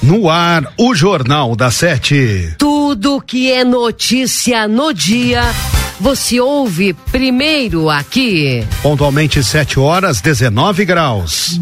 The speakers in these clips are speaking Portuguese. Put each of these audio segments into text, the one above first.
No ar, o Jornal da 7. Tudo que é notícia no dia, você ouve primeiro aqui. Pontualmente 7h, 19 graus.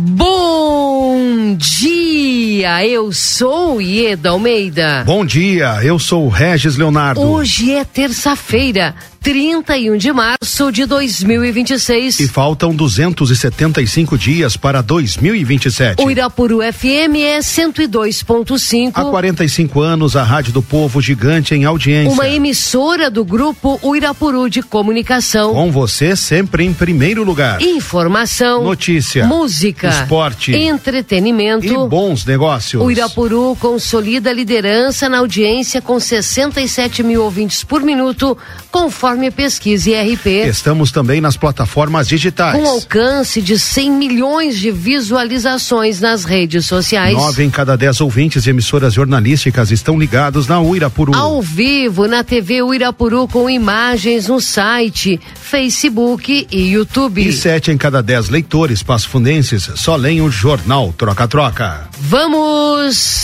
Bom dia, eu sou Ieda Almeida. Bom dia, eu sou o Regis Leonardo. Hoje é terça-feira, 31 de março de 2026. E faltam 275 dias para 2027. O Irapuru FM é 102.5. Há 45 anos, a Rádio do Povo, gigante em audiência. Uma emissora do grupo Uirapuru de Comunicação. Com você sempre em primeiro lugar. Informação, notícia, música, esporte, entretenimento e bons negócios. O Irapuru consolida a liderança na audiência com 67 mil ouvintes por minuto, conforme pesquisa IRP. Estamos também nas plataformas digitais. Com alcance de 100 milhões de visualizações nas redes sociais. 9 em cada 10 ouvintes de emissoras jornalísticas estão ligados na Uirapuru. Ao vivo na TV Uirapuru, com imagens no site, Facebook e YouTube. E 7 em cada 10 leitores passufundenses só leem o jornal Troca-Troca. Vamos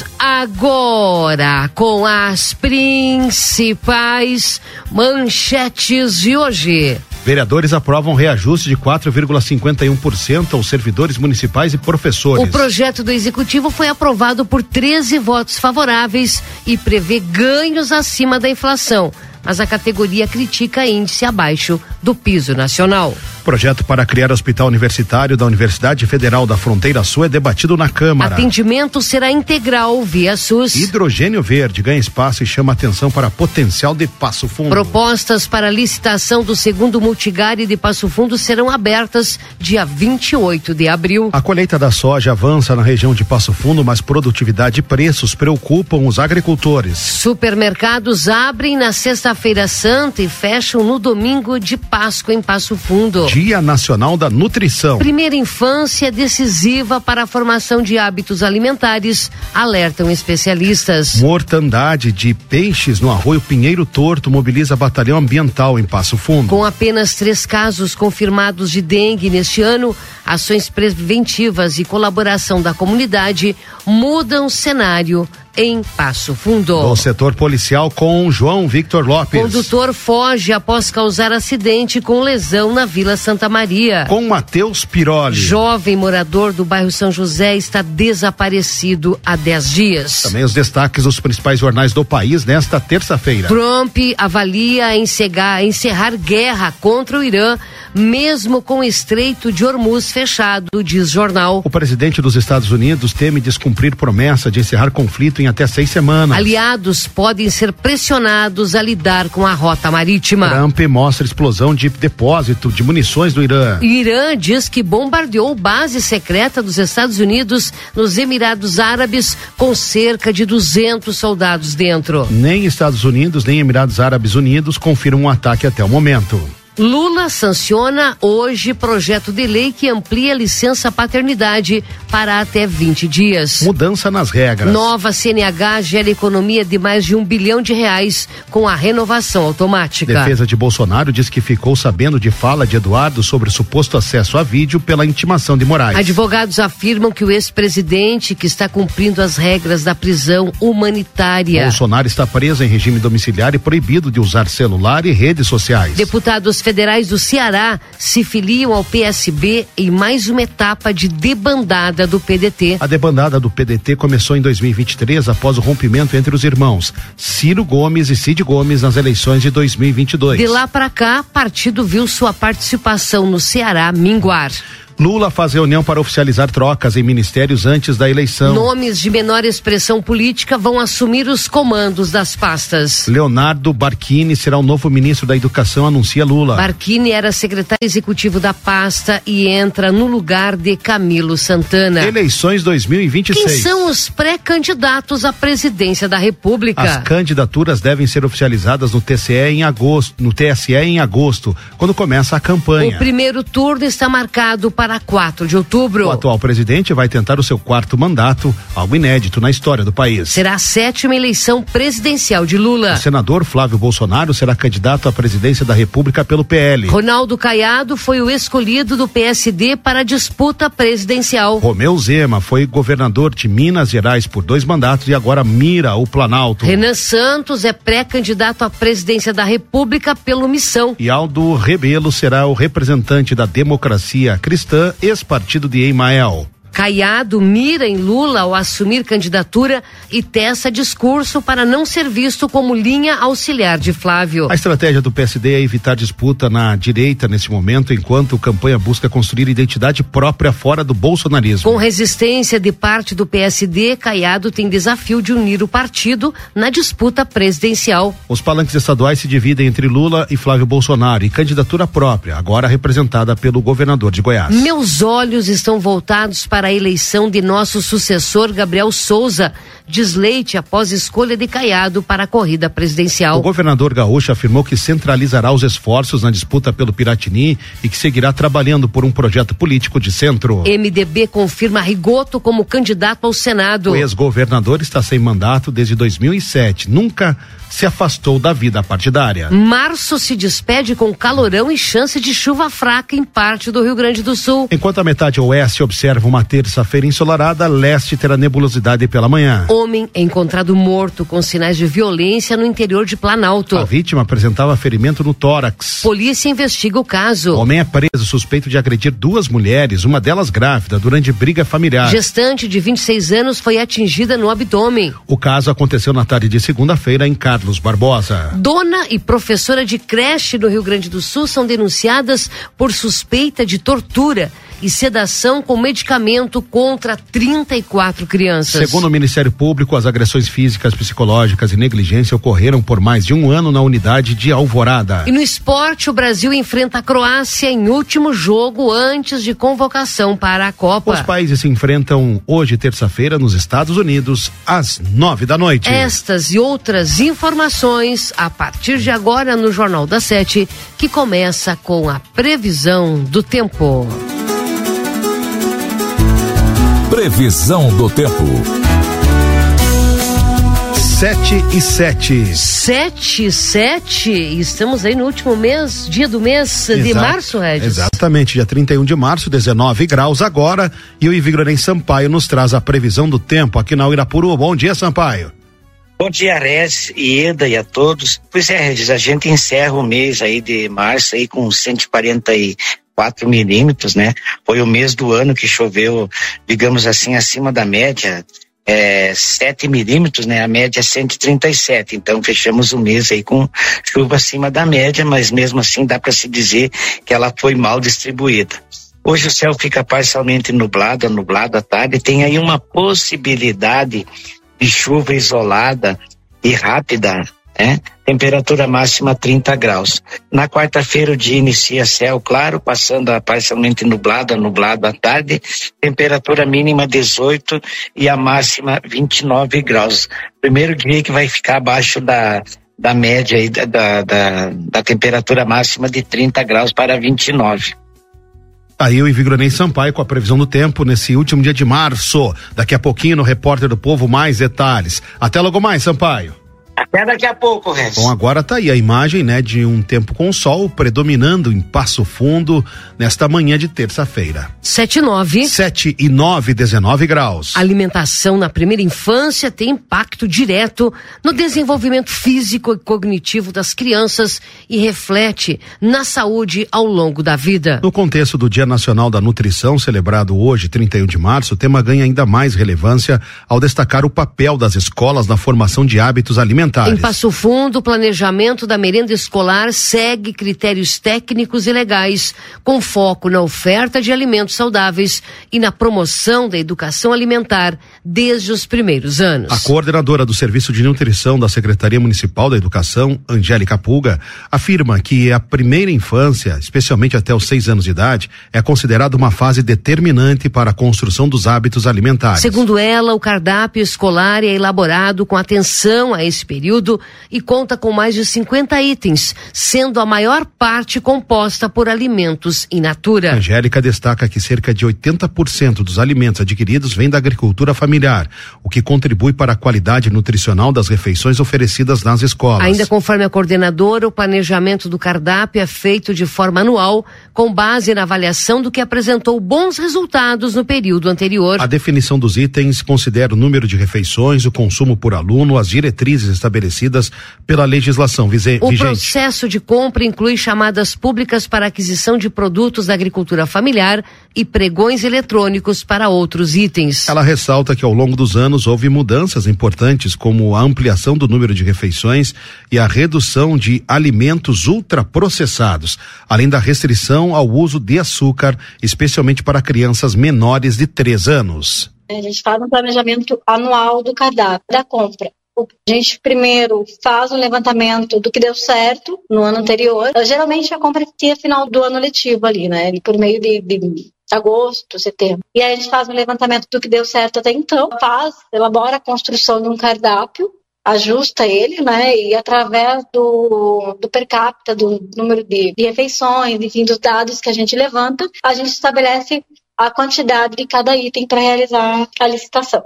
agora com as principais manchetes de hoje. Vereadores aprovam reajuste de 4,51% aos servidores municipais e professores. O projeto do Executivo foi aprovado por 13 votos favoráveis e prevê ganhos acima da inflação, mas a categoria critica índice abaixo do piso nacional. Projeto para criar hospital universitário da Universidade Federal da Fronteira Sul é debatido na Câmara. Atendimento será integral via SUS. Hidrogênio verde ganha espaço e chama atenção para potencial de Passo Fundo. Propostas para licitação do segundo Multigare de Passo Fundo serão abertas dia 28 de abril. A colheita da soja avança na região de Passo Fundo, mas produtividade e preços preocupam os agricultores. Supermercados abrem na Sexta-feira Santa e fecham no domingo de Páscoa em Passo Fundo. Dia Nacional da Nutrição. Primeira infância decisiva para a formação de hábitos alimentares, alertam especialistas. Mortandade de peixes no Arroio Pinheiro Torto mobiliza batalhão ambiental em Passo Fundo. Com apenas 3 casos confirmados de dengue neste ano, ações preventivas e colaboração da comunidade mudam o cenário em Passo Fundo. O setor policial com João Victor Lopes. Condutor foge após causar acidente com lesão na Vila Santa Maria. Com Matheus Piroli. Jovem morador do bairro São José está desaparecido há 10 dias. Também os destaques dos principais jornais do país nesta terça-feira. Trump avalia encerrar guerra contra o Irã, mesmo com o Estreito de Hormuz fechado, diz jornal. O presidente dos Estados Unidos teme descumprir promessa de encerrar conflito em até 6 semanas. Aliados podem ser pressionados a lidar com a rota marítima. Trump mostra explosão de depósito de munições do Irã. Irã diz que bombardeou base secreta dos Estados Unidos nos Emirados Árabes com cerca de 200 soldados dentro. Nem Estados Unidos nem Emirados Árabes Unidos confirmam um ataque até o momento. Lula sanciona hoje projeto de lei que amplia a licença paternidade para até 20 dias. Mudança nas regras. Nova CNH gera economia de mais de R$1 bilhão com a renovação automática. Defesa de Bolsonaro diz que ficou sabendo de fala de Eduardo sobre o suposto acesso a vídeo pela intimação de Moraes. Advogados afirmam que o ex-presidente, que está cumprindo as regras da prisão humanitária. Bolsonaro está preso em regime domiciliar e proibido de usar celular e redes sociais. Deputados federais do Ceará se filiam ao PSB em mais uma etapa de debandada do PDT. A debandada do PDT começou em 2023 após o rompimento entre os irmãos Ciro Gomes e Cid Gomes nas eleições de 2022. De lá para cá, partido viu sua participação no Ceará minguar. Lula faz reunião para oficializar trocas em ministérios antes da eleição. Nomes de menor expressão política vão assumir os comandos das pastas. Leonardo Barquini será o novo ministro da Educação, anuncia Lula. Barquini era secretário executivo da pasta e entra no lugar de Camilo Santana. Eleições 2026. Quem são os pré-candidatos à presidência da República? As candidaturas devem ser oficializadas no TSE em agosto, quando começa a campanha. O primeiro turno está marcado para para 4 de outubro. O atual presidente vai tentar o seu 4º mandato, algo inédito na história do país. Será a 7ª eleição presidencial de Lula. O senador Flávio Bolsonaro será candidato à presidência da República pelo PL. Ronaldo Caiado foi o escolhido do PSD para a disputa presidencial. Romeu Zema foi governador de Minas Gerais por 2 mandatos e agora mira o Planalto. Renan Santos é pré-candidato à presidência da República pelo Missão. E Aldo Rebelo será o representante da Democracia Cristã, ex-partido de Emael. Caiado mira em Lula ao assumir candidatura e testa discurso para não ser visto como linha auxiliar de Flávio. A estratégia do PSD é evitar disputa na direita nesse momento, enquanto a campanha busca construir identidade própria fora do bolsonarismo. Com resistência de parte do PSD, Caiado tem desafio de unir o partido na disputa presidencial. Os palanques estaduais se dividem entre Lula e Flávio Bolsonaro e candidatura própria, agora representada pelo governador de Goiás. Meus olhos estão voltados para a eleição de nosso sucessor Gabriel Souza, diz Leite após escolha de Caiado para a corrida presidencial. O governador gaúcho afirmou que centralizará os esforços na disputa pelo Piratini e que seguirá trabalhando por um projeto político de centro. MDB confirma Rigoto como candidato ao Senado. O ex-governador está sem mandato desde 2007, nunca se afastou da vida partidária. Março se despede com calorão e chance de chuva fraca em parte do Rio Grande do Sul. Enquanto a metade oeste observa uma terça-feira ensolarada, leste terá nebulosidade pela manhã. Homem é encontrado morto com sinais de violência no interior de Planalto. A vítima apresentava ferimento no tórax. Polícia investiga o caso. Homem é preso suspeito de agredir 2 mulheres, uma delas grávida, durante briga familiar. Gestante de 26 anos foi atingida no abdômen. O caso aconteceu na tarde de segunda-feira em Carlos Barbosa. Dona e professora de creche do Rio Grande do Sul são denunciadas por suspeita de tortura e sedação com medicamento contra 34 crianças. Segundo o Ministério Público, as agressões físicas, psicológicas e negligência ocorreram por mais de 1 ano na unidade de Alvorada. E no esporte, o Brasil enfrenta a Croácia em último jogo antes de convocação para a Copa. Os países se enfrentam hoje, terça-feira, nos Estados Unidos, às 9 da noite. Estas e outras informações a partir de agora no Jornal da 7, que começa com a previsão do tempo. Previsão do tempo. 7:07. 7:07. Estamos aí no último mês, dia do mês de março, Regis. Exatamente, dia 31 de março, 19 graus agora. E o Ivigronem Sampaio nos traz a previsão do tempo aqui na Uirapuru. Bom dia, Sampaio. Bom dia, Regis e Eda e a todos. Pois é, Regis, a gente encerra o mês aí de março aí com 144 milímetros, né? Foi o mês do ano que choveu, digamos assim, acima da média, 7 milímetros, né? A média é 137, então fechamos o mês aí com chuva acima da média, mas mesmo assim dá para se dizer que ela foi mal distribuída. Hoje o céu fica parcialmente nublado à tarde, tem aí uma possibilidade de chuva isolada e rápida, né? Temperatura máxima 30 graus. Na quarta-feira o dia inicia céu claro, passando a parcialmente nublado à tarde, temperatura mínima 18 e a máxima 29 graus. Primeiro dia que vai ficar abaixo da média aí, da temperatura máxima de 30 graus para 29. Aí o Ivigronem Sampaio com a previsão do tempo nesse último dia de março. Daqui a pouquinho no Repórter do Povo mais detalhes. Até logo mais, Sampaio. Até daqui a pouco, Regis. Bom, agora tá aí a imagem, né, de um tempo com sol predominando em Passo Fundo nesta manhã de terça-feira. 7:09. 7:09, 19 graus. Alimentação na primeira infância tem impacto direto no desenvolvimento físico e cognitivo das crianças e reflete na saúde ao longo da vida. No contexto do Dia Nacional da Nutrição, celebrado hoje, 31 de março, o tema ganha ainda mais relevância ao destacar o papel das escolas na formação de hábitos alimentares. Em Passo Fundo, o planejamento da merenda escolar segue critérios técnicos e legais, com foco na oferta de alimentos saudáveis e na promoção da educação alimentar desde os primeiros anos. A coordenadora do Serviço de Nutrição da Secretaria Municipal da Educação, Angélica Pulga, afirma que a primeira infância, especialmente até os 6 anos de idade, é considerada uma fase determinante para a construção dos hábitos alimentares. Segundo ela, o cardápio escolar é elaborado com atenção a esse período período e conta com mais de 50 itens, sendo a maior parte composta por alimentos in natura. A Angélica destaca que cerca de 80% dos alimentos adquiridos vêm da agricultura familiar, o que contribui para a qualidade nutricional das refeições oferecidas nas escolas. Ainda conforme a coordenadora, o planejamento do cardápio é feito de forma anual, com base na avaliação do que apresentou bons resultados no período anterior. A definição dos itens considera o número de refeições, o consumo por aluno, as diretrizes estabelecidas pela legislação vigente. O processo de compra inclui chamadas públicas para aquisição de produtos da agricultura familiar e pregões eletrônicos para outros itens. Ela ressalta que ao longo dos anos houve mudanças importantes, como a ampliação do número de refeições e a redução de alimentos ultraprocessados, além da restrição ao uso de açúcar, especialmente para crianças menores de 3 anos. A gente faz um planejamento anual do cardápio, da compra. A gente primeiro faz um levantamento do que deu certo no ano anterior. Geralmente a compra é final do ano letivo ali, né? Por meio de agosto, setembro. E aí a gente faz um levantamento do que deu certo até então, elabora a construção de um cardápio, ajusta ele, né? E através do per capita, do número de refeições, enfim, dos dados que a gente levanta, a gente estabelece a quantidade de cada item para realizar a licitação.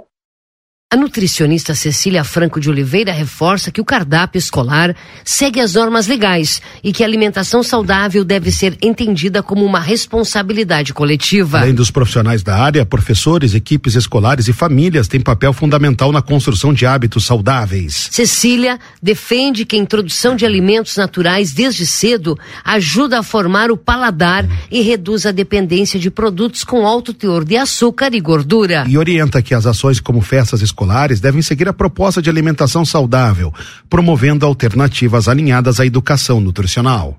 A nutricionista Cecília Franco de Oliveira reforça que o cardápio escolar segue as normas legais e que a alimentação saudável deve ser entendida como uma responsabilidade coletiva. Além dos profissionais da área, professores, equipes escolares e famílias têm papel fundamental na construção de hábitos saudáveis. Cecília defende que a introdução de alimentos naturais desde cedo ajuda a formar o paladar e reduz a dependência de produtos com alto teor de açúcar e gordura. E orienta que as ações como festas escolares devem seguir a proposta de alimentação saudável, promovendo alternativas alinhadas à educação nutricional.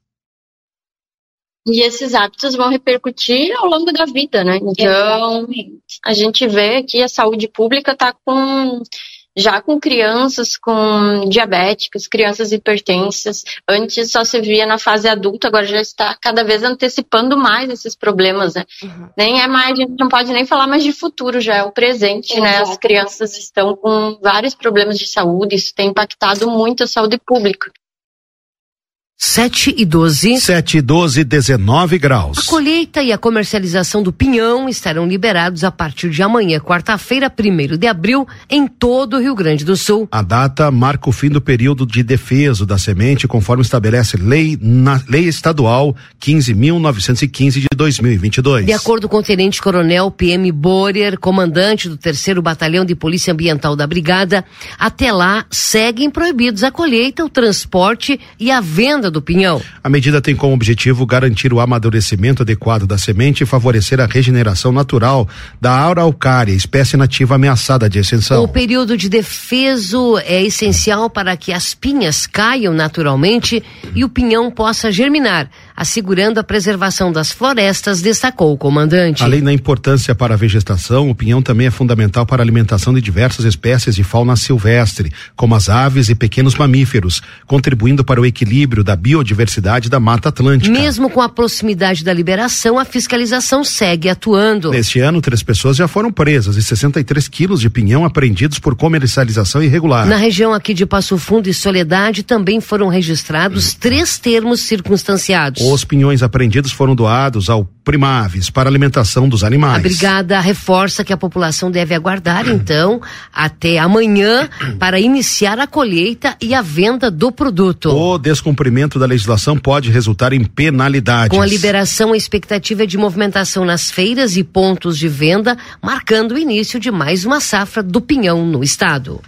E esses hábitos vão repercutir ao longo da vida, né? Então, a gente vê que a saúde pública está já com crianças com diabéticas, crianças hipertensas. Antes só se via na fase adulta, agora já está cada vez antecipando mais esses problemas, né? Nem é mais, a gente não pode nem falar mais de futuro, já é o presente, né? As crianças estão com vários problemas de saúde, isso tem impactado muito a saúde pública. 7:12, 19 graus. A colheita e a comercialização do pinhão estarão liberados a partir de amanhã, quarta-feira, 1º de abril, em todo o Rio Grande do Sul. A data marca o fim do período de defeso da semente, conforme estabelece lei estadual 15.915 de 2022. De acordo com o tenente-coronel PM Borer, comandante do 3º Batalhão de Polícia Ambiental da Brigada, até lá seguem proibidos a colheita, o transporte e a venda do pinhão. A medida tem como objetivo garantir o amadurecimento adequado da semente e favorecer a regeneração natural da araucária, espécie nativa ameaçada de extinção. O período de defeso é essencial para que as pinhas caiam naturalmente e o pinhão possa germinar, assegurando a preservação das florestas, destacou o comandante. Além da importância para a vegetação, o pinhão também é fundamental para a alimentação de diversas espécies de fauna silvestre, como as aves e pequenos mamíferos, contribuindo para o equilíbrio da biodiversidade da Mata Atlântica. Mesmo com a proximidade da liberação, a fiscalização segue atuando. Neste ano, 3 pessoas já foram presas e 63 quilos de pinhão apreendidos por comercialização irregular. Na região aqui de Passo Fundo e Soledade também foram registrados 3 termos circunstanciados. Os pinhões apreendidos foram doados ao Primaves para alimentação dos animais. A brigada reforça que a população deve aguardar, então, até amanhã para iniciar a colheita e a venda do produto. O descumprimento da legislação pode resultar em penalidades. Com a liberação, a expectativa é de movimentação nas feiras e pontos de venda, marcando o início de mais uma safra do pinhão no estado.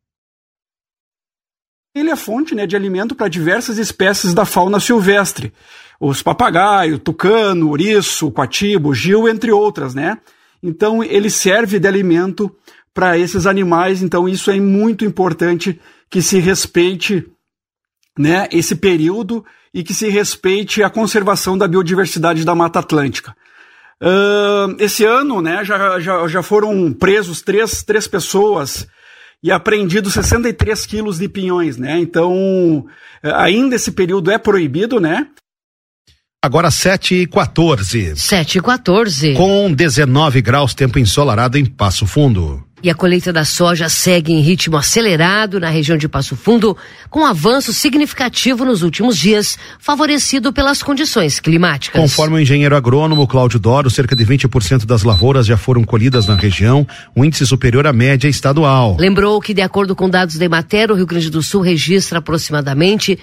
Ele é fonte, de alimento para diversas espécies da fauna silvestre. Os papagaio, tucano, ouriço, coati, bugio, entre outras, Então, ele serve de alimento para esses animais, então isso é muito importante que se respeite, esse período e que se respeite a conservação da biodiversidade da Mata Atlântica. Esse ano, já foram presos três pessoas e apreendidos 63 quilos de pinhões, Então, ainda esse período é proibido, Agora 7:14. 7:14. Com 19 graus, tempo ensolarado em Passo Fundo. E a colheita da soja segue em ritmo acelerado na região de Passo Fundo, com avanço significativo nos últimos dias, favorecido pelas condições climáticas. Conforme o engenheiro agrônomo Cláudio Doro, cerca de 20% das lavouras já foram colhidas na região, um índice superior à média estadual. Lembrou que, de acordo com dados da Emater, o Rio Grande do Sul registra aproximadamente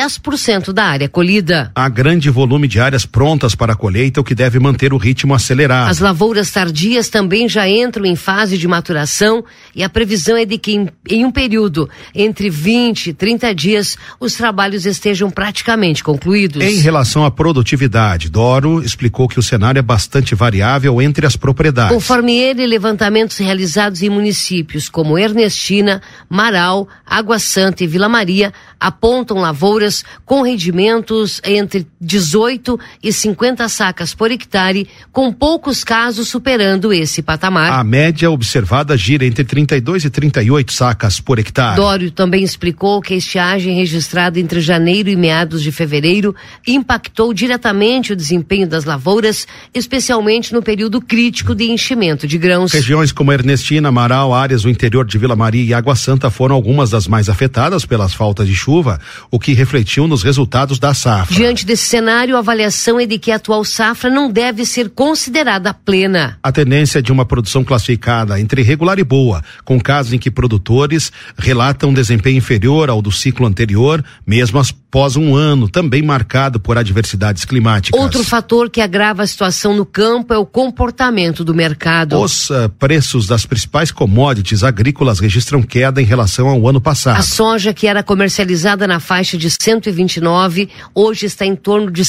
10% da área colhida. Há grande volume de áreas prontas para a colheita, o que deve manter o ritmo acelerado. As lavouras tardias também já entram em fase de maturação e a previsão é de que em um período entre 20 e 30 dias os trabalhos estejam praticamente concluídos. Em relação à produtividade, Doro explicou que o cenário é bastante variável entre as propriedades. Conforme ele, levantamentos realizados em municípios como Ernestina, Marau, Água Santa e Vila Maria apontam lavouras com rendimentos entre 18 e 50 sacas por hectare, com poucos casos superando esse patamar. A média observada gira entre 32 e 38 sacas por hectare. Dório também explicou que a estiagem registrada entre janeiro e meados de fevereiro impactou diretamente o desempenho das lavouras, especialmente no período crítico de enchimento de grãos. Regiões como Ernestina, Marau, áreas do interior de Vila Maria e Água Santa foram algumas das mais afetadas pelas faltas de chuva, o que refletiu nos resultados da safra. Diante desse cenário, a avaliação é de que a atual safra não deve ser considerada plena. A tendência é de uma produção classificada entre regular e boa, com casos em que produtores relatam um desempenho inferior ao do ciclo anterior, mesmo após um ano também marcado por adversidades climáticas. Outro fator que agrava a situação no campo é o comportamento do mercado. Os preços das principais commodities agrícolas registram queda em relação ao ano passado. A soja, que era comercializada na faixa de 129, hoje está em torno de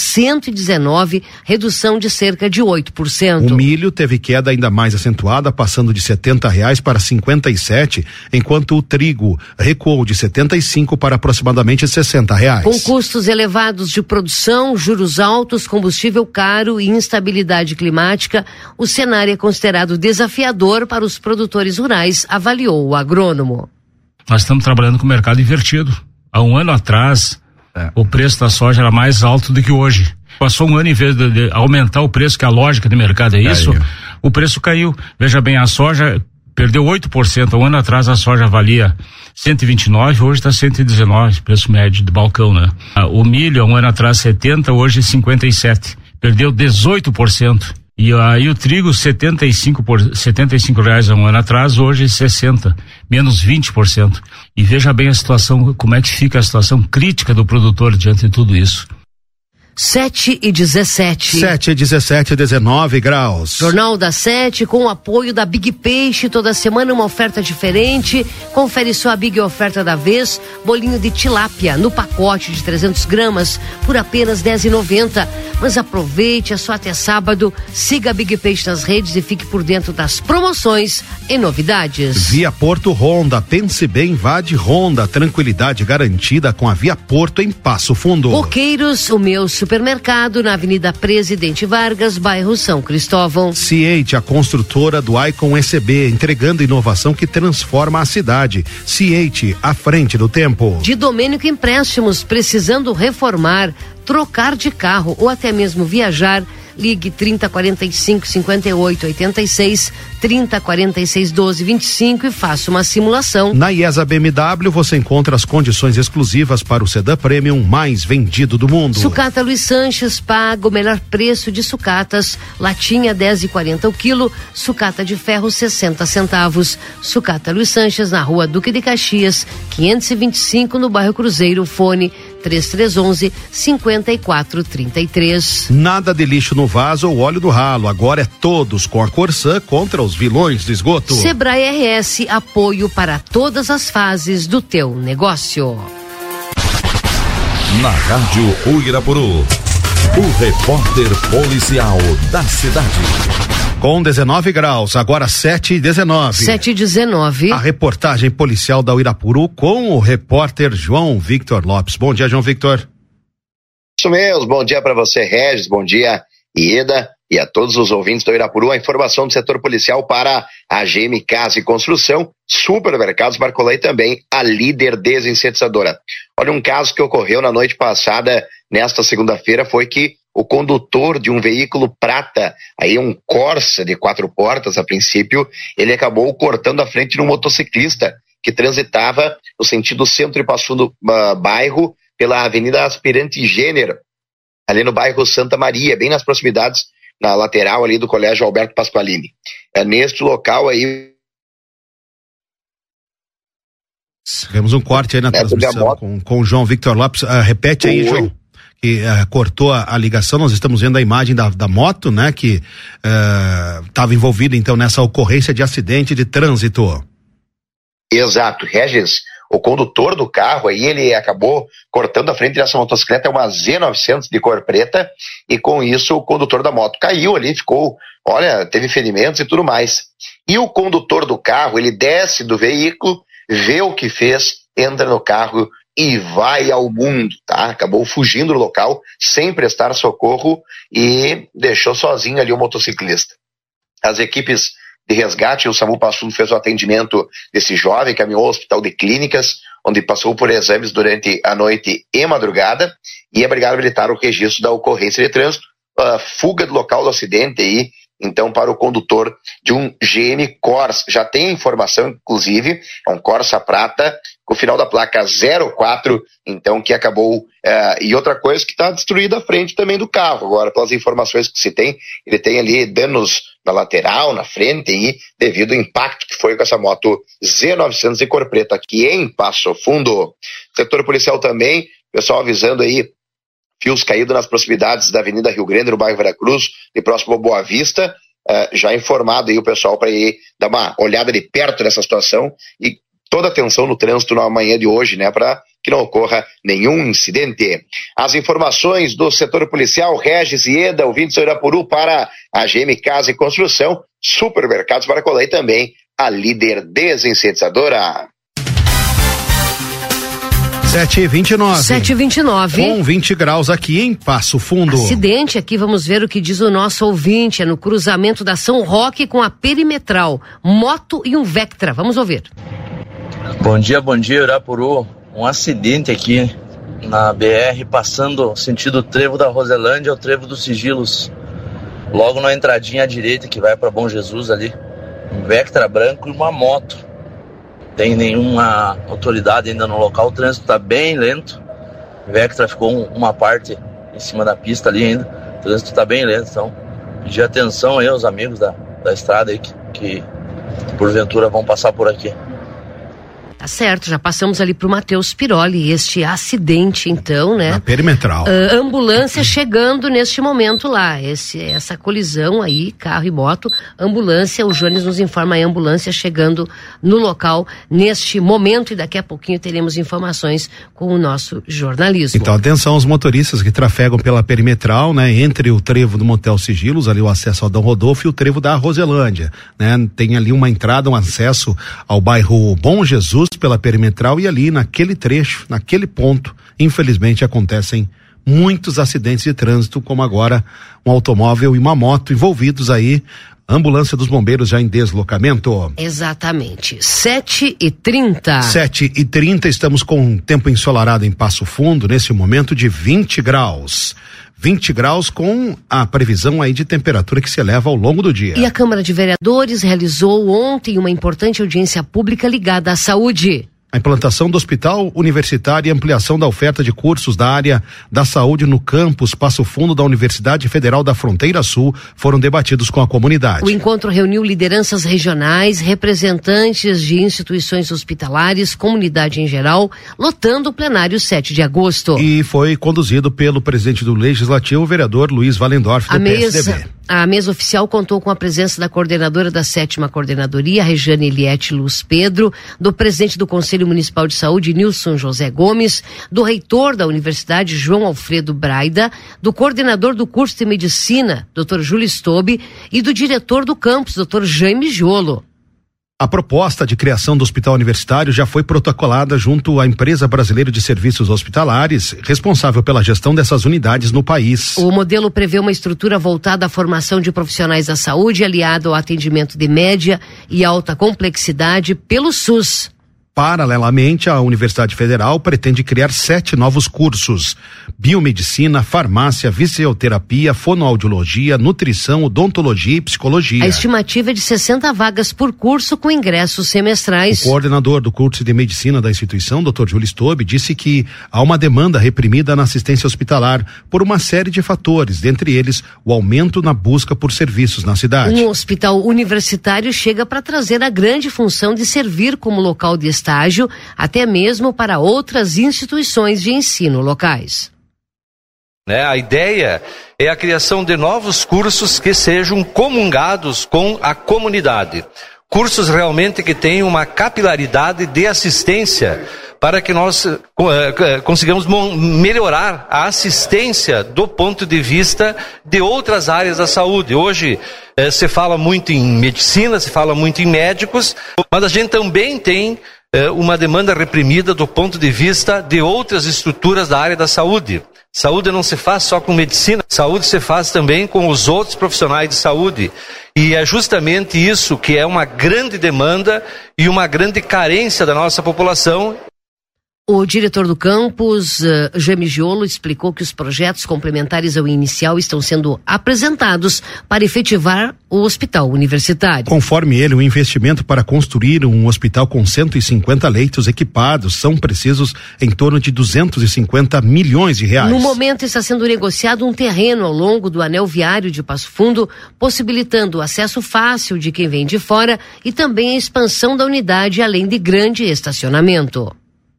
119, redução de cerca de 8%. O milho teve queda ainda mais acentuada, passando de R$70 para 57, enquanto o trigo recuou de 75 para aproximadamente R$60. Com custos elevados de produção, juros altos, combustível caro e instabilidade climática, o cenário é considerado desafiador para os produtores rurais, avaliou o agrônomo. Nós estamos trabalhando com o mercado invertido. Há um ano atrás, o preço da soja era mais alto do que hoje. Passou um ano, em vez de aumentar o preço, que a lógica de mercado é isso, o preço caiu. Veja bem, a soja perdeu 8%. Há um ano atrás a soja valia 129, hoje está 119, preço médio de balcão, né? O milho, há um ano atrás 70, hoje 57. Perdeu 18%. E aí o trigo R$75 há um ano atrás, hoje 60, menos 20%. E veja bem a situação, como é que fica a situação crítica do produtor diante de tudo isso. 7:17. 7:17, 19 graus. Jornal da 7 com o apoio da Big Peixe, toda semana uma oferta diferente. Confere só a Big Oferta da vez, bolinho de tilápia no pacote de 300 gramas por apenas R$10,90. Mas aproveite, é só até sábado. Siga a Big Peixe nas redes e fique por dentro das promoções e novidades. Via Porto Honda, pense bem, vá de Honda, tranquilidade garantida com a Via Porto em Passo Fundo. Coqueiros, o meu supermercado na Avenida Presidente Vargas, bairro São Cristóvão. Ciate, a construtora do Icon ECB, entregando inovação que transforma a cidade. Ciate, à frente do tempo. De Domênico Empréstimos, precisando reformar, trocar de carro ou até mesmo viajar, ligue 3045-5886, 3046-1225 e faça uma simulação. Na IESA BMW você encontra as condições exclusivas para o sedã premium mais vendido do mundo. Sucata Luiz Sanches paga o melhor preço de sucatas, latinha R$10,40 o quilo, sucata de ferro 60 centavos. Sucata Luiz Sanches na Rua Duque de Caxias, 525 no bairro Cruzeiro, fone 3311-5433. Nada de lixo no vaso ou óleo do ralo, agora é todos com a Corsã contra os vilões do esgoto. Sebrae RS, apoio para todas as fases do teu negócio. Na Rádio Uirapuru, o repórter policial da cidade. Com 19 graus, agora 7:19. 7:19. A reportagem policial da Uirapuru com o repórter João Victor Lopes. Bom dia, João Victor. Isso mesmo, bom dia para você, Regis, bom dia, Ieda, e a todos os ouvintes do Uirapuru. A informação do setor policial para a GM Casa e Construção, Supermercados Barcolã e também a Líder Desinsetizadora. Olha, um caso que ocorreu na noite passada, nesta segunda-feira, foi que o condutor de um veículo prata, aí um Corsa de 4 portas a princípio, ele acabou cortando a frente de um motociclista que transitava no sentido centro e Passo Fundo bairro pela Avenida Aspirante Gênero, ali no bairro Santa Maria, bem nas proximidades, na lateral ali do Colégio Alberto Pasqualini. Neste local aí tivemos um corte aí na transmissão com o João Victor Lopes. Repete aí, João, que cortou a ligação. Nós estamos vendo a imagem da moto, né, que estava envolvida então nessa ocorrência de acidente de trânsito. Exato, Regis, o condutor do carro aí, ele acabou cortando a frente dessa motocicleta, é uma Z900 de cor preta, e com isso o condutor da moto caiu ali, teve ferimentos e tudo mais. E o condutor do carro, ele desce do veículo, vê o que fez, entra no carro e vai ao mundo, tá? Acabou fugindo do local sem prestar socorro e deixou sozinho ali o motociclista. As equipes de resgate, o SAMU Passo Fundo fez o atendimento desse jovem, caminhou ao Hospital de Clínicas, onde passou por exames durante a noite e madrugada, e a Brigada Militar o registro da ocorrência de trânsito, a fuga do local do acidente aí, então, para o condutor de um GM Corsa. Já tem informação, inclusive, é um Corsa prata, com o final da placa 04, então, que acabou, e outra coisa que está destruída a frente também do carro. Agora, pelas informações que se tem, ele tem ali danos na lateral, na frente, e devido ao impacto que foi com essa moto Z900 de cor preta aqui em Passo Fundo. Setor policial também, pessoal avisando aí, fios caídos nas proximidades da Avenida Rio Grande, no bairro Veracruz, de próximo a Boa Vista, já informado aí o pessoal para ir dar uma olhada de perto nessa situação e toda atenção no trânsito na manhã de hoje, né, para que não ocorra nenhum incidente. As informações do setor policial, Regis e Eda, ouvintes do Irapuru, para a GM Casa e Construção, Supermercados Barcolé e também a líder desinsetizadora. 7h29. Com 20 graus aqui em Passo Fundo. Acidente aqui, vamos ver o que diz o nosso ouvinte. É no cruzamento da São Roque com a Perimetral. Moto e um Vectra. Vamos ouvir. Bom dia, Irapuru. Um acidente aqui na BR, passando sentido Trevo da Roselândia ao Trevo dos Sigilos. Logo na entradinha à direita, que vai para Bom Jesus ali. Um Vectra branco e uma moto. Tem nenhuma autoridade ainda no local, o trânsito está bem lento. O Vectra ficou uma parte em cima da pista ali ainda. O trânsito está bem lento, então pedir atenção aí aos amigos da estrada aí que porventura vão passar por aqui. Tá certo, já passamos ali pro Matheus Piroli, este acidente então, né? Na Perimetral. Ambulância chegando neste momento lá, essa colisão aí, carro e moto, ambulância, o Jones nos informa aí, ambulância chegando no local neste momento e daqui a pouquinho teremos informações com o nosso jornalismo. Então atenção aos motoristas que trafegam pela Perimetral, né? Entre o trevo do Motel Sigilos, ali o acesso ao Dom Rodolfo e o trevo da Roselândia, né? Tem ali uma entrada, um acesso ao bairro Bom Jesus pela Perimetral e ali naquele trecho, naquele ponto, infelizmente acontecem muitos acidentes de trânsito, como agora um automóvel e uma moto envolvidos aí, ambulância dos bombeiros já em deslocamento. Exatamente, 7h30. 7h30, estamos com um tempo ensolarado em Passo Fundo, nesse momento de 20 graus. 20 graus com a previsão aí de temperatura que se eleva ao longo do dia. E a Câmara de Vereadores realizou ontem uma importante audiência pública ligada à saúde. A implantação do hospital universitário e ampliação da oferta de cursos da área da saúde no campus Passo Fundo da Universidade Federal da Fronteira Sul foram debatidos com a comunidade. O encontro reuniu lideranças regionais, representantes de instituições hospitalares, comunidade em geral, lotando o plenário 7 de agosto. E foi conduzido pelo presidente do Legislativo, o vereador Luiz Wallendorf, do PSDB. A mesa oficial contou com a presença da coordenadora da 7ª Coordenadoria, Regiane Eliette Luz Pedro, do presidente do Conselho Municipal de Saúde, Nilson José Gomes, do reitor da Universidade, João Alfredo Braida, do coordenador do curso de Medicina, Dr. Júlio Stobe, e do diretor do campus, Dr. Jaime Giolo. A proposta de criação do hospital universitário já foi protocolada junto à Empresa Brasileira de Serviços Hospitalares, responsável pela gestão dessas unidades no país. O modelo prevê uma estrutura voltada à formação de profissionais da saúde, aliado ao atendimento de média e alta complexidade pelo SUS. Paralelamente, a Universidade Federal pretende criar 7 novos cursos: biomedicina, farmácia, fisioterapia, fonoaudiologia, nutrição, odontologia e psicologia. A estimativa é de 60 vagas por curso com ingressos semestrais. O coordenador do curso de medicina da instituição, Dr. Júlio Stobe, disse que há uma demanda reprimida na assistência hospitalar por uma série de fatores, dentre eles o aumento na busca por serviços na cidade. Um hospital universitário chega para trazer a grande função de servir como local de estágio, até mesmo para outras instituições de ensino locais. A ideia é a criação de novos cursos que sejam comungados com a comunidade. Cursos realmente que tenham uma capilaridade de assistência para que nós consigamos melhorar a assistência do ponto de vista de outras áreas da saúde. Hoje se fala muito em medicina, se fala muito em médicos, mas a gente também tem uma demanda reprimida do ponto de vista de outras estruturas da área da saúde. Saúde não se faz só com medicina, saúde se faz também com os outros profissionais de saúde. E é justamente isso que é uma grande demanda e uma grande carência da nossa população. O diretor do campus, Jaime Giolo, explicou que os projetos complementares ao inicial estão sendo apresentados para efetivar o hospital universitário. Conforme ele, o investimento para construir um hospital com 150 leitos equipados são precisos em torno de 250 milhões de reais. No momento está sendo negociado um terreno ao longo do anel viário de Passo Fundo, possibilitando o acesso fácil de quem vem de fora e também a expansão da unidade, além de grande estacionamento.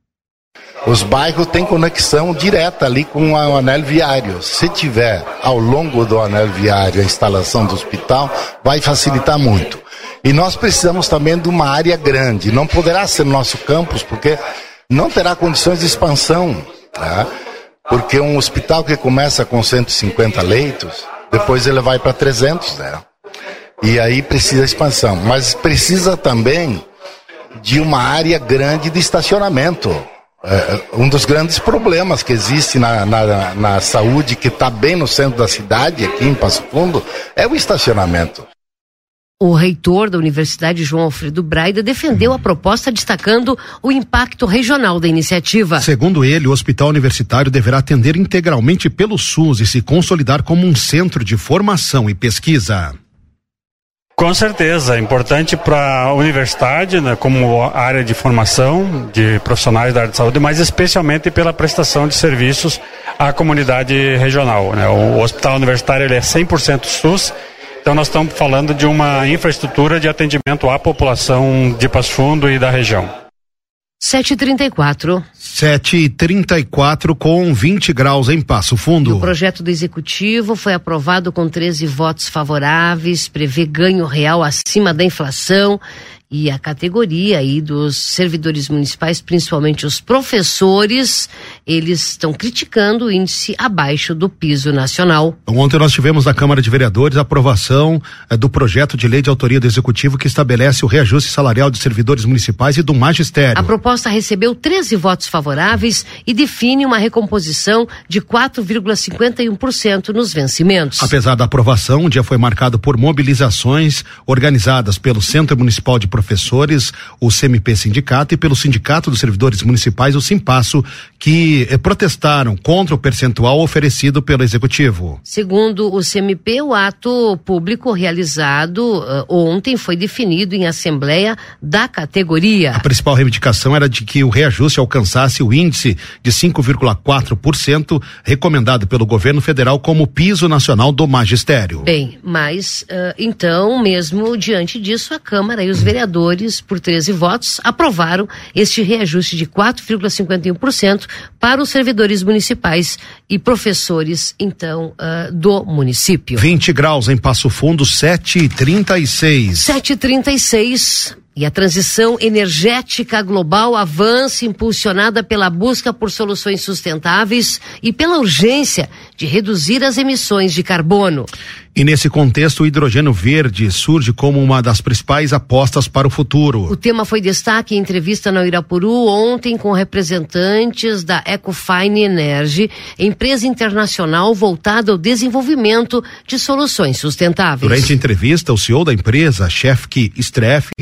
Os bairros têm conexão direta ali com o anel viário. Se tiver ao longo do anel viário a instalação do hospital, vai facilitar muito. E nós precisamos também de uma área grande. Não poderá ser nosso campus, porque não terá condições de expansão. Tá? Porque um hospital que começa com 150 leitos, depois ele vai para 300, né? E aí precisa expansão. Mas precisa também de uma área grande de estacionamento. Um dos grandes problemas que existe na saúde, que está bem no centro da cidade, aqui em Passo Fundo, é o estacionamento. O reitor da Universidade, João Alfredo Braida, defendeu a proposta, destacando o impacto regional da iniciativa. Segundo ele, o hospital universitário deverá atender integralmente pelo SUS e se consolidar como um centro de formação e pesquisa. Com certeza, é importante para a universidade, né, como área de formação de profissionais da área de saúde, mas especialmente pela prestação de serviços à comunidade regional, né? O hospital universitário ele é 100% SUS, então nós estamos falando de uma infraestrutura de atendimento à população de Passo Fundo e da região. 7h34. 7h34 com 20 graus em Passo Fundo. O projeto do Executivo foi aprovado com 13 votos favoráveis, prevê ganho real acima da inflação e a categoria aí dos servidores municipais, principalmente os professores, eles estão criticando o índice abaixo do piso nacional. Ontem nós tivemos na Câmara de Vereadores a aprovação do projeto de lei de autoria do Executivo que estabelece o reajuste salarial de servidores municipais e do magistério. A proposta recebeu 13 votos favoráveis e define uma recomposição de 4,51% nos vencimentos. Apesar da aprovação, o dia foi marcado por mobilizações organizadas pelo Centro Municipal de Professores, o CMP Sindicato, e pelo Sindicato dos Servidores Municipais, o Simpasso, que protestaram contra o percentual oferecido pelo Executivo. Segundo o CMP, o ato público realizado ontem foi definido em assembleia da categoria. A principal reivindicação era de que o reajuste alcançasse o índice de 5,4% recomendado pelo governo federal como piso nacional do magistério. Bem, mas então, mesmo diante disso, a Câmara e os vereadores, por 13 votos, aprovaram este reajuste de 4,51% para os servidores municipais e professores, então, do município. 20 graus em Passo Fundo, 7h36. 7h36. E a transição energética global avança, impulsionada pela busca por soluções sustentáveis e pela urgência de reduzir as emissões de carbono. E nesse contexto, o hidrogênio verde surge como uma das principais apostas para o futuro. O tema foi destaque em entrevista na Irapuru ontem com representantes da Ecofine Energy, empresa internacional voltada ao desenvolvimento de soluções sustentáveis. Durante a entrevista, o CEO da empresa, Shefki Streff, reforçou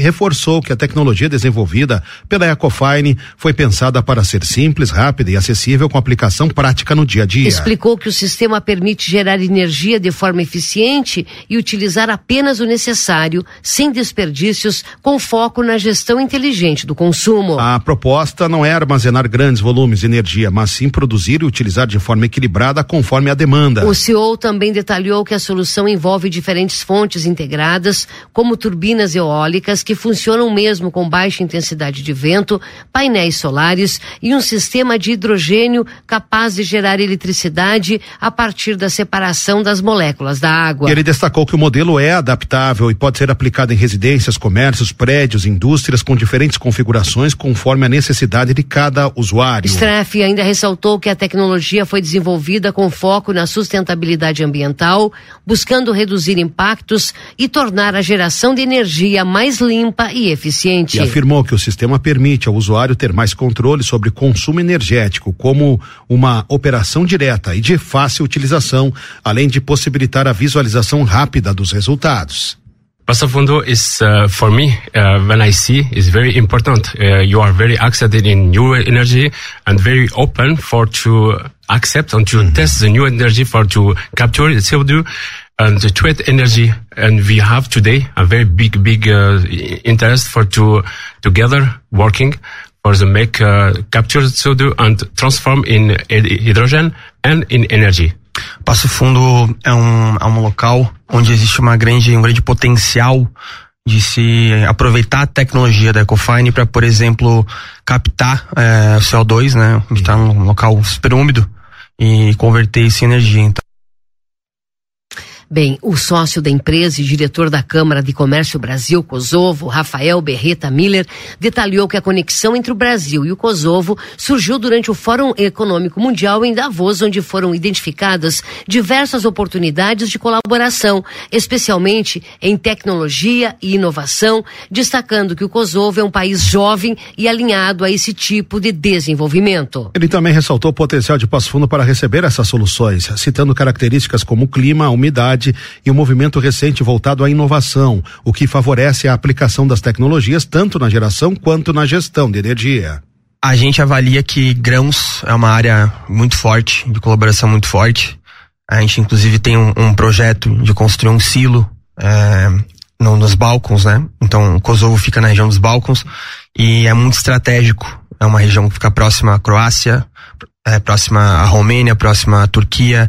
reforçou que a tecnologia desenvolvida pela Ecofine foi pensada para ser simples, rápida e acessível com aplicação prática no dia a dia. Explicou que o sistema permite gerar energia de forma eficiente e utilizar apenas o necessário, sem desperdícios, com foco na gestão inteligente do consumo. A proposta não é armazenar grandes volumes de energia, mas sim produzir e utilizar de forma equilibrada conforme a demanda. O CEO também detalhou que a solução envolve diferentes fontes integradas, como turbinas eólicas que funcionam mesmo com baixa intensidade de vento, painéis solares e um sistema de hidrogênio capaz de gerar eletricidade a partir da separação das moléculas da água. E ele destacou que o modelo é adaptável e pode ser aplicado em residências, comércios, prédios, indústrias com diferentes configurações conforme a necessidade de cada usuário. Straff ainda ressaltou que a tecnologia foi desenvolvida com foco na sustentabilidade ambiental, buscando reduzir impactos e tornar a geração de energia mais limpa e eficiente. E afirmou que o sistema permite ao usuário ter mais controle sobre consumo energético, como uma operação direta e de fácil utilização, além de possibilitar a visualização rápida dos resultados. Passo Fundo is, for me, when I see, is very important. You are very accepted in new energy and very open for to accept and to test the new energy for to capture CO2 and to trade energy. And we have today a very big interest for to together working for the make capture CO2 and transform in hydrogen and in energy. Passo Fundo é um local onde existe um grande potencial de se aproveitar a tecnologia da Ecofine para, por exemplo, captar o CO2, né? A gente está num local super úmido e converter isso em energia. Então, Bem, o sócio da empresa e diretor da Câmara de Comércio Brasil-Kosovo, Rafael Berreta Miller, detalhou que a conexão entre o Brasil e o Kosovo surgiu durante o Fórum Econômico Mundial em Davos, onde foram identificadas diversas oportunidades de colaboração, especialmente em tecnologia e inovação, destacando que o Kosovo é um país jovem e alinhado a esse tipo de desenvolvimento. Ele também ressaltou o potencial de Passo Fundo para receber essas soluções, citando características como o clima, a umidade e o movimento recente voltado à inovação, o que favorece a aplicação das tecnologias tanto na geração quanto na gestão de energia. A gente avalia que grãos é uma área muito forte, de colaboração muito forte. A gente inclusive tem um projeto de construir um silo nos Balcãs, né? Então o Kosovo fica na região dos Balcãs e é muito estratégico. É uma região que fica próxima à Croácia, próxima à Romênia, próxima à Turquia.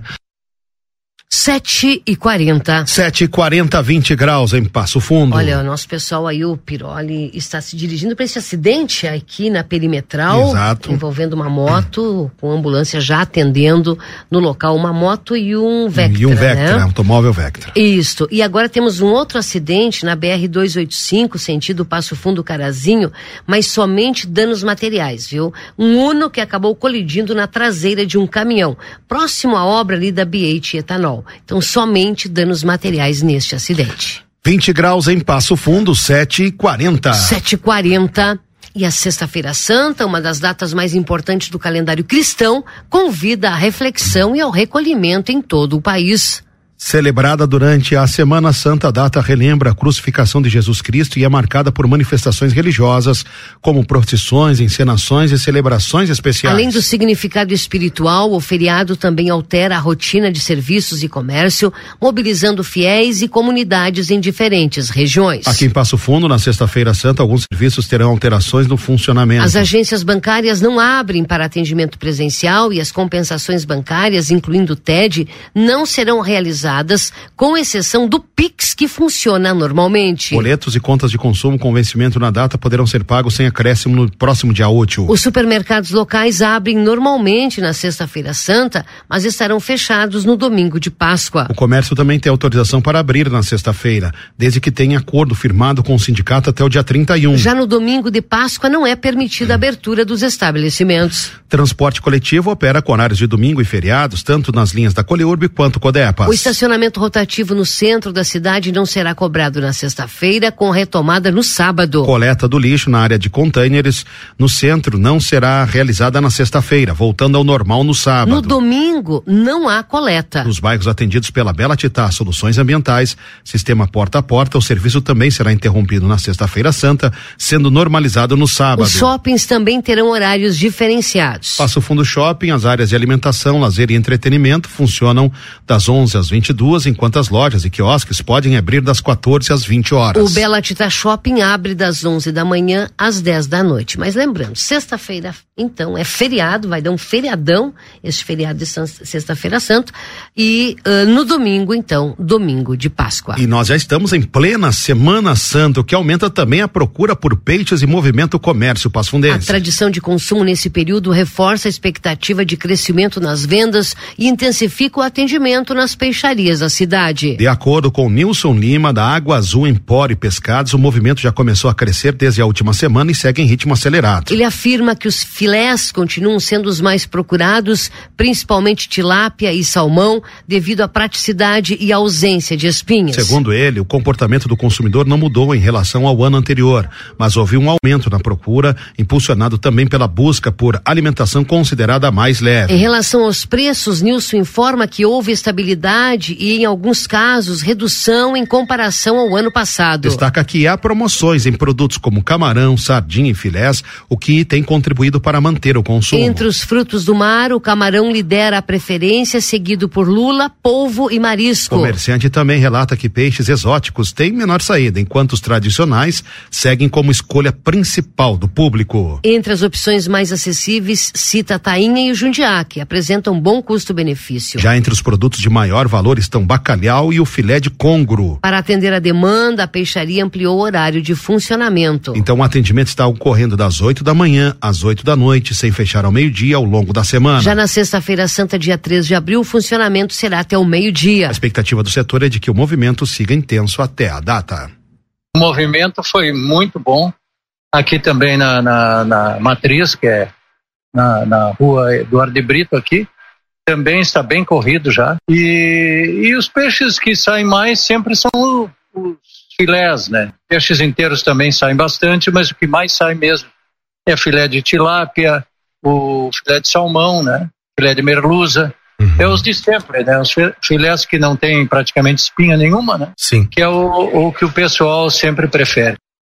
7h40. 7h40, 20 graus em Passo Fundo. Olha, o nosso pessoal aí, o Piroli, está se dirigindo para esse acidente aqui na Perimetral. Exato. Envolvendo uma moto, com ambulância já atendendo no local, uma moto e um Vectra. E um Vectra, né? automóvel Vectra. Isso. E agora temos um outro acidente na BR-285, sentido Passo Fundo Carazinho, mas somente danos materiais, viu? Um Uno que acabou colidindo na traseira de um caminhão, próximo à obra ali da BH Etanol. Então, somente danos materiais neste acidente. 20 graus em Passo Fundo, 7h40. 7h40. E a Sexta-feira Santa, uma das datas mais importantes do calendário cristão, convida à reflexão e ao recolhimento em todo o país. Celebrada durante a Semana Santa, a data relembra a crucificação de Jesus Cristo e é marcada por manifestações religiosas, como procissões, encenações e celebrações especiais. Além do significado espiritual, o feriado também altera a rotina de serviços e comércio, mobilizando fiéis e comunidades em diferentes regiões. Aqui em Passo Fundo, na Sexta-feira Santa, alguns serviços terão alterações no funcionamento. As agências bancárias não abrem para atendimento presencial e as compensações bancárias, incluindo o TED, não serão realizadas, com exceção do Pix, que funciona normalmente. Boletos e contas de consumo com vencimento na data poderão ser pagos sem acréscimo no próximo dia útil. Os supermercados locais abrem normalmente na Sexta-feira Santa, mas estarão fechados no domingo de Páscoa. O comércio também tem autorização para abrir na sexta-feira, desde que tenha acordo firmado com o sindicato até o dia 31. Já no domingo de Páscoa não é permitida a abertura dos estabelecimentos. Transporte coletivo opera com horários de domingo e feriados, tanto nas linhas da Coliurb quanto Codepas. O estacionamento estacionamento rotativo no centro da cidade não será cobrado na sexta-feira, com retomada no sábado. Coleta do lixo na área de contêineres no centro não será realizada na sexta-feira, voltando ao normal no sábado. No domingo, não há coleta. Nos bairros atendidos pela Bela Titá Soluções Ambientais, sistema porta a porta, o serviço também será interrompido na sexta-feira santa, sendo normalizado no sábado. Os shoppings também terão horários diferenciados. Passo Fundo Shopping, as áreas de alimentação, lazer e entretenimento funcionam das 11 às 22, enquanto as lojas e quiosques podem abrir das 14 às 20 horas. O Bela Titá Shopping abre das 11 da manhã às 10 da noite. Mas lembrando, sexta-feira, então, é feriado, vai dar um feriadão, esse feriado de sexta-feira santa, e no domingo, então, domingo de Páscoa. E nós já estamos em plena Semana Santa, o que aumenta também a procura por peixes e movimento comércio pasfundense. A tradição de consumo nesse período reforça a expectativa de crescimento nas vendas e intensifica o atendimento nas peixarias da cidade. De acordo com Nilson Lima, da Água Azul Empório e Pescados, o movimento já começou a crescer desde a última semana e segue em ritmo acelerado. Ele afirma que os filés continuam sendo os mais procurados, principalmente tilápia e salmão, devido à praticidade e ausência de espinhas. Segundo ele, o comportamento do consumidor não mudou em relação ao ano anterior, mas houve um aumento na procura, impulsionado também pela busca por alimentação considerada mais leve. Em relação aos preços, Nilson informa que houve estabilidade e, em alguns casos, redução em comparação ao ano passado. Destaca que há promoções em produtos como camarão, sardinha e filés, o que tem contribuído para manter o consumo. Entre os frutos do mar, o camarão lidera a preferência, seguido por lula, polvo e marisco. O comerciante também relata que peixes exóticos têm menor saída, enquanto os tradicionais seguem como escolha principal do público. Entre as opções mais acessíveis, cita a tainha e o jundiá, que apresentam bom custo-benefício. Já entre os produtos de maior valor estão bacalhau e o filé de congro. Para atender a demanda, a peixaria ampliou o horário de funcionamento. Então o atendimento está ocorrendo das 8 da manhã às 8 da noite, sem fechar ao meio-dia ao longo da semana. Já na sexta-feira santa, dia 3 de abril, o funcionamento será até o meio-dia. A expectativa do setor é de que o movimento siga intenso até a data. O movimento foi muito bom. Aqui também na Matriz, que é na rua Eduardo de Brito aqui, também está bem corrido já. E os peixes que saem mais sempre são os filés, né? Peixes inteiros também saem bastante, mas o que mais sai mesmo é filé de tilápia, o filé de salmão, né? Filé de merluza. É os de sempre, né? Os filés que não tem praticamente espinha nenhuma, né? Sim. Que é o que o pessoal sempre prefere.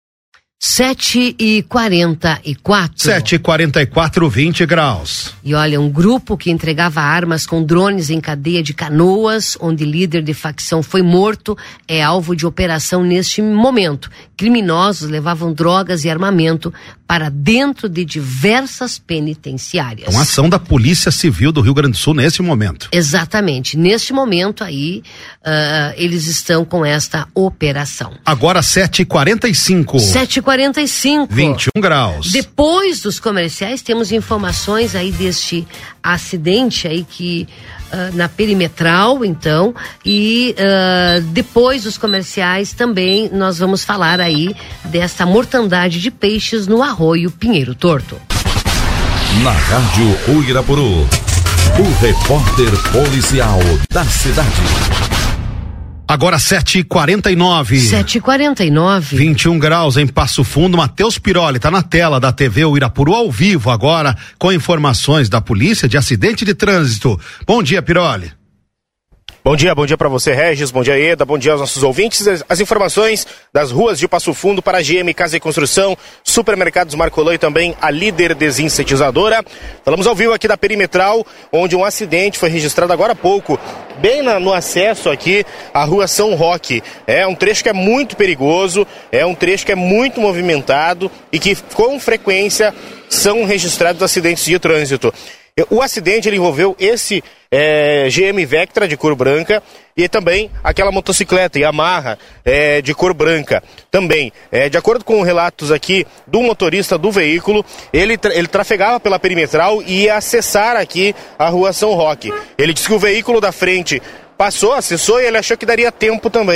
7h44. 7h44, 20 graus. E olha, um grupo que entregava armas com drones em cadeia de Canoas, onde líder de facção foi morto, é alvo de operação neste momento. Criminosos levavam drogas e armamento para dentro de diversas penitenciárias. Uma ação da Polícia Civil do Rio Grande do Sul nesse momento. Exatamente. Neste momento aí, eles estão com esta operação. Agora 7h45. 7h45. 21 graus. Depois dos comerciais, temos informações aí deste acidente aí que na Perimetral, então, e depois dos comerciais também nós vamos falar aí desta mortandade de peixes no Arroio Pinheiro Torto. Na Rádio Uirapuru, o repórter policial da cidade. Agora 7h49. 7h49. 21 graus em Passo Fundo. Matheus Piroli tá na tela da TV Uirapuru ao vivo agora com informações da polícia de acidente de trânsito. Bom dia, Piroli. Bom dia para você, Regis, bom dia, Eda, bom dia aos nossos ouvintes. As informações das ruas de Passo Fundo para a GM Casa e Construção, Supermercados Marcolã e também a Líder Desinsetizadora. Falamos ao vivo aqui da Perimetral, onde um acidente foi registrado agora há pouco, bem no acesso aqui à Rua São Roque. É um trecho que é muito perigoso, é um trecho que é muito movimentado e que com frequência são registrados acidentes de trânsito. O acidente ele envolveu esse GM Vectra de cor branca e também aquela motocicleta Yamaha de cor branca. Também, de acordo com relatos aqui do motorista do veículo, ele trafegava pela Perimetral e ia acessar aqui a Rua São Roque. Ele disse que o veículo da frente acessou e ele achou que daria tempo também.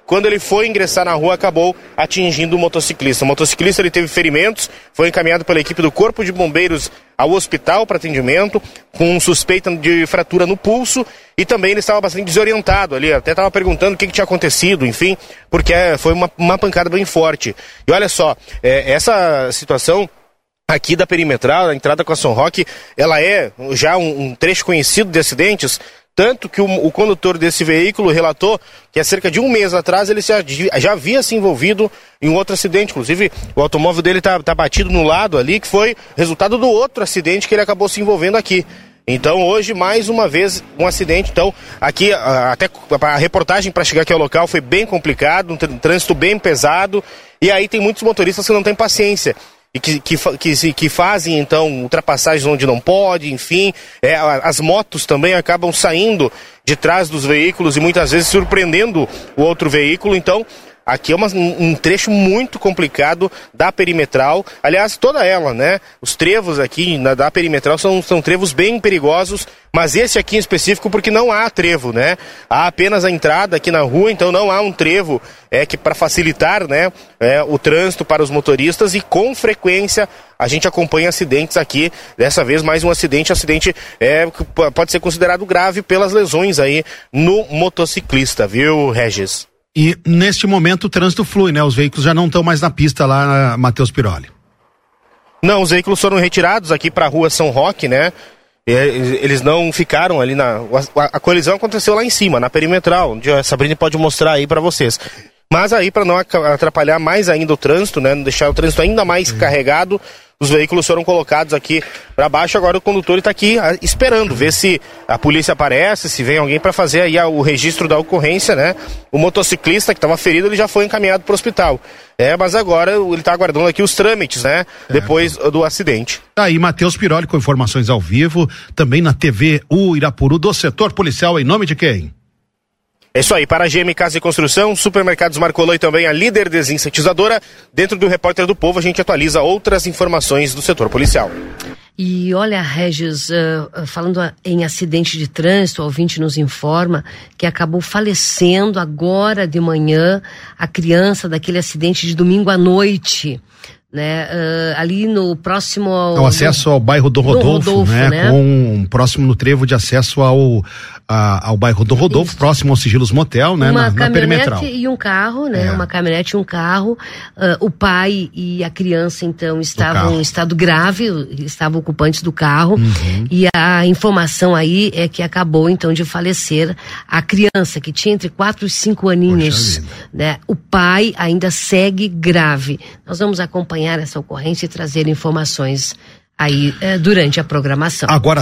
quando ele foi ingressar na rua, acabou atingindo o motociclista. O motociclista ele teve ferimentos, foi encaminhado pela equipe do Corpo de Bombeiros ao hospital para atendimento, com suspeita de fratura no pulso, e também ele estava bastante desorientado ali, até estava perguntando o que tinha acontecido, enfim, porque foi uma pancada bem forte. E olha só, essa situação aqui da perimetral, a entrada com a São Roque, ela é já um trecho conhecido de acidentes, tanto que o condutor desse veículo relatou que há cerca de um mês atrás ele já havia se envolvido em um outro acidente. Inclusive, o automóvel dele tá batido no lado ali, que foi resultado do outro acidente que ele acabou se envolvendo aqui. Então, hoje, mais uma vez, um acidente. Então, aqui, até a reportagem para chegar aqui ao local foi bem complicado, um trânsito bem pesado, e aí tem muitos motoristas que não têm paciência. E que fazem, então, ultrapassagens onde não pode, enfim. As motos também acabam saindo de trás dos veículos e muitas vezes surpreendendo o outro veículo. Então, aqui é um trecho muito complicado da perimetral. Aliás, toda ela, né? Os trevos aqui da perimetral são trevos bem perigosos, mas esse aqui em específico porque não há trevo, né? Há apenas a entrada aqui na rua, então não há um trevo que para facilitar, né, o trânsito para os motoristas, e com frequência a gente acompanha acidentes aqui. Dessa vez mais um acidente pode ser considerado grave pelas lesões aí no motociclista, viu, Regis? E neste momento o trânsito flui, né? Os veículos já não estão mais na pista lá, Matheus Piroli. Não, os veículos foram retirados aqui para a rua São Roque, né? Eles não ficaram ali a colisão aconteceu lá em cima, na perimetral, onde a Sabrina pode mostrar aí para vocês. Mas aí, para não atrapalhar mais ainda o trânsito, né? Não deixar o trânsito ainda mais carregado, os veículos foram colocados aqui para baixo. Agora o condutor está aqui esperando ver se a polícia aparece, se vem alguém para fazer aí o registro da ocorrência, né? O motociclista que estava ferido, ele já foi encaminhado para o hospital. Mas agora ele está aguardando aqui os trâmites, né? Depois do acidente. Aí, Matheus Piroli com informações ao vivo, também na TV Irapuru, do setor policial, em nome de quem? É isso aí, para a GM Casa e Construção, Supermercados Marcolô e também a líder desinsetizadora. Dentro do Repórter do Povo, a gente atualiza outras informações do setor policial. E olha, Regis, falando em acidente de trânsito, o ouvinte nos informa que acabou falecendo agora de manhã a criança daquele acidente de domingo à noite, né? Ali no próximo ao acesso ao bairro do Rodolfo, né? Próximo no trevo de acesso ao bairro do Rodolfo, isso, próximo ao Sigilos Motel, né? Uma na perimetral. caminhonete e um carro, né? Uma caminhonete e um carro. O pai e a criança, então, estavam em estado grave, estavam ocupantes do carro. Uhum. E a informação aí é que acabou, então, de falecer a criança, que tinha entre 4 e 5 aninhos, né? O pai ainda segue grave. Nós vamos acompanhar essa ocorrência e trazer informações aí durante a programação. Agora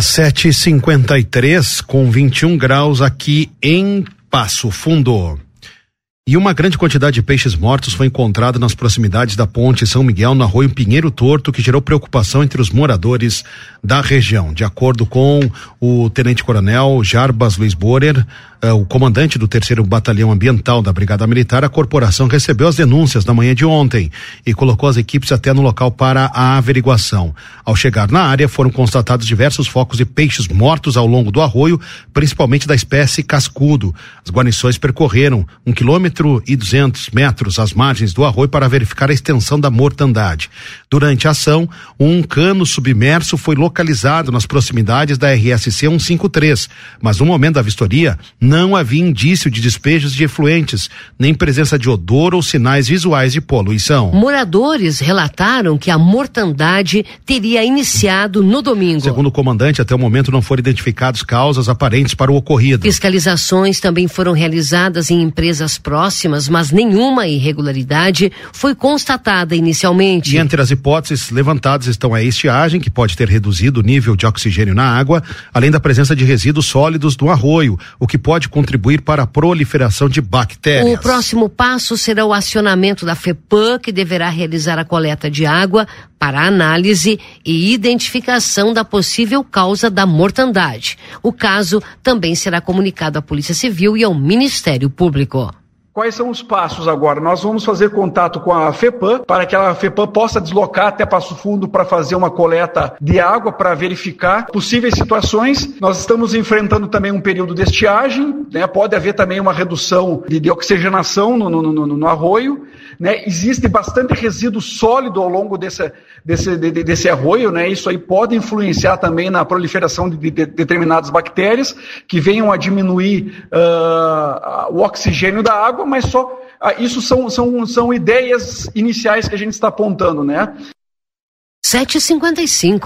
7h53 com 21 graus aqui em Passo Fundo. E uma grande quantidade de peixes mortos foi encontrada nas proximidades da ponte São Miguel, no arroio Pinheiro Torto, que gerou preocupação entre os moradores da região. De acordo com o tenente-coronel Jarbas Luiz Borer, o comandante do 3º Batalhão Ambiental da Brigada Militar, a corporação recebeu as denúncias na manhã de ontem e colocou as equipes até no local para a averiguação. Ao chegar na área, foram constatados diversos focos de peixes mortos ao longo do arroio, principalmente da espécie cascudo. As guarnições percorreram 1,2 km às margens do arroio para verificar a extensão da mortandade. Durante a ação, um cano submerso foi localizado nas proximidades da RSC 153, mas no momento da vistoria não havia indício de despejos de efluentes, nem presença de odor ou sinais visuais de poluição. Moradores relataram que a mortandade teria iniciado no domingo. Segundo o comandante, até o momento não foram identificadas causas aparentes para o ocorrido. Fiscalizações também foram realizadas em empresas próximas, mas nenhuma irregularidade foi constatada inicialmente. E entre as hipóteses levantadas estão a estiagem, que pode ter reduzido o nível de oxigênio na água, além da presença de resíduos sólidos do arroio, o que pode contribuir para a proliferação de bactérias. O próximo passo será o acionamento da FEPAM, que deverá realizar a coleta de água para análise e identificação da possível causa da mortandade. O caso também será comunicado à Polícia Civil e ao Ministério Público. Quais são os passos agora? Nós vamos fazer contato com a FEPAM para que a FEPAM possa deslocar até Passo Fundo para fazer uma coleta de água para verificar possíveis situações. Nós estamos enfrentando também um período de estiagem, né? Pode haver também uma redução de oxigenação no arroio. Né? Existe bastante resíduo sólido ao longo desse arroio, né? Isso aí pode influenciar também na proliferação de determinadas bactérias que venham a diminuir o oxigênio da água, mas só isso são ideias iniciais que a gente está apontando, né? 7h55.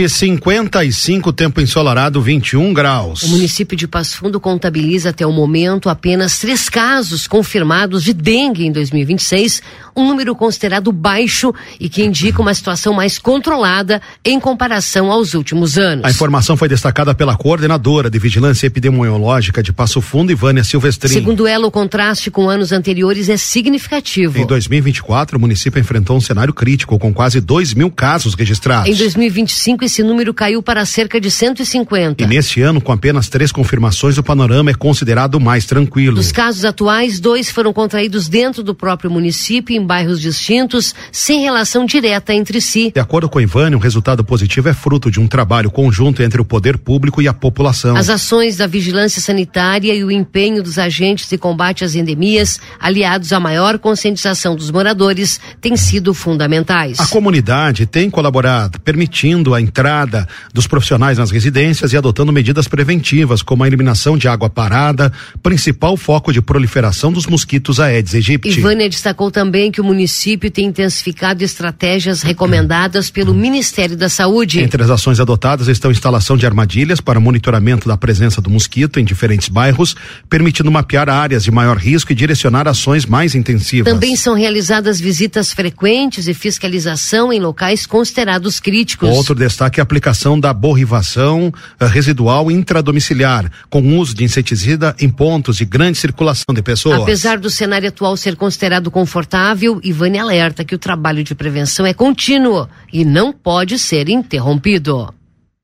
7h55, tempo ensolarado, 21 graus. O município de Passo Fundo contabiliza até o momento apenas 3 casos confirmados de dengue em 2026, um número considerado baixo e que indica uma situação mais controlada em comparação aos últimos anos. A informação foi destacada pela coordenadora de Vigilância Epidemiológica de Passo Fundo, Ivânia Silvestrin. Segundo ela, o contraste com anos anteriores é significativo. Em 2024, o município enfrentou um cenário crítico com quase 2.000 casos registrados. Em 2025, esse número caiu para cerca de 150. E neste ano, com apenas 3 confirmações, o panorama é considerado mais tranquilo. Dos casos atuais, 2 foram contraídos dentro do próprio município, em bairros distintos, sem relação direta entre si. De acordo com Ivânia, o resultado positivo é fruto de um trabalho conjunto entre o poder público e a população. As ações da vigilância sanitária e o empenho dos agentes de combate às endemias, aliados à maior conscientização dos moradores, têm sido fundamentais. A comunidade tem colaborado, permitindo a entrada dos profissionais nas residências e adotando medidas preventivas, como a eliminação de água parada, principal foco de proliferação dos mosquitos Aedes aegypti. Ivânia destacou também que o município tem intensificado estratégias recomendadas pelo Ministério da Saúde. Entre as ações adotadas estão a instalação de armadilhas para monitoramento da presença do mosquito em diferentes bairros, permitindo mapear áreas de maior risco e direcionar ações mais intensivas. Também são realizadas visitas frequentes e fiscalização em locais considerados críticos. Outro destaque é a aplicação da borrivação residual intradomiciliar, com uso de inseticida em pontos de grande circulação de pessoas. Apesar do cenário atual ser considerado confortável, Ivânia alerta que o trabalho de prevenção é contínuo e não pode ser interrompido.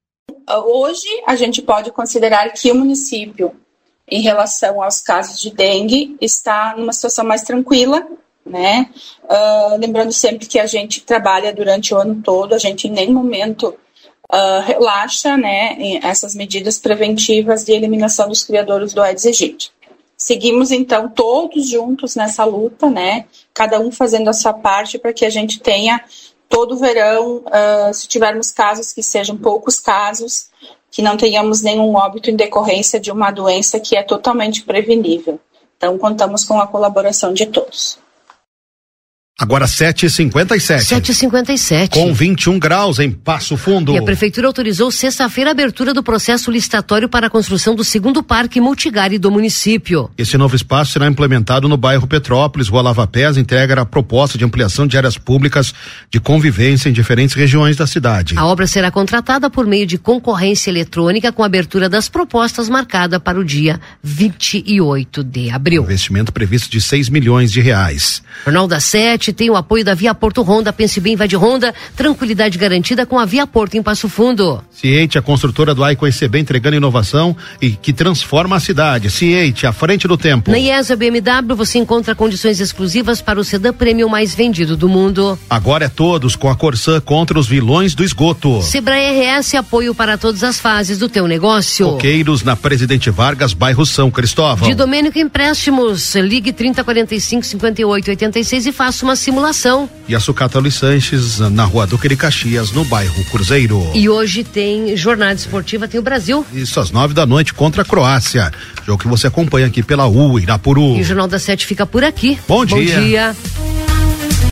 Hoje, a gente pode considerar que o município, em relação aos casos de dengue, está numa situação mais tranquila, né? Lembrando sempre que a gente trabalha durante o ano todo, a gente em nenhum momento relaxa, né, em essas medidas preventivas de eliminação dos criadouros do Aedes aegypti. Seguimos então todos juntos nessa luta, né? Cada um fazendo a sua parte para que a gente tenha todo o verão, se tivermos casos que sejam poucos casos, que não tenhamos nenhum óbito em decorrência de uma doença que é totalmente prevenível. Então contamos com a colaboração de todos. Agora 7h57. 7h57. Com 21 graus em Passo Fundo. E a Prefeitura autorizou sexta-feira a abertura do processo licitatório para a construção do segundo parque multigare do município. Esse novo espaço será implementado no bairro Petrópolis. Rua Lava Pés integra a proposta de ampliação de áreas públicas de convivência em diferentes regiões da cidade. A obra será contratada por meio de concorrência eletrônica, com abertura das propostas marcada para o dia 28 de abril. Investimento previsto de R$6 milhões. Jornal da 7 tem o apoio da Via Porto Honda, pense bem, vai de Honda, tranquilidade garantida com a Via Porto em Passo Fundo. Ciete, a construtora do Aico ECB, entregando inovação e que transforma a cidade. Ciete, à frente do tempo. Na IESA BMW você encontra condições exclusivas para o sedã prêmio mais vendido do mundo. Agora é todos com a Corsã contra os vilões do esgoto. Sebrae RS, apoio para todas as fases do teu negócio. Coqueiros na Presidente Vargas, bairro São Cristóvão. De Domênico Empréstimos, ligue 3045-5886 e faça uma simulação. E a Sucata Luiz Sanches, na Rua Duque de Caxias, no bairro Cruzeiro. E hoje tem jornada esportiva, tem o Brasil. Isso, às 9h contra a Croácia. Jogo que você acompanha aqui pela U, Irapuru. E o Jornal da 7 fica por aqui. Bom dia. Bom dia.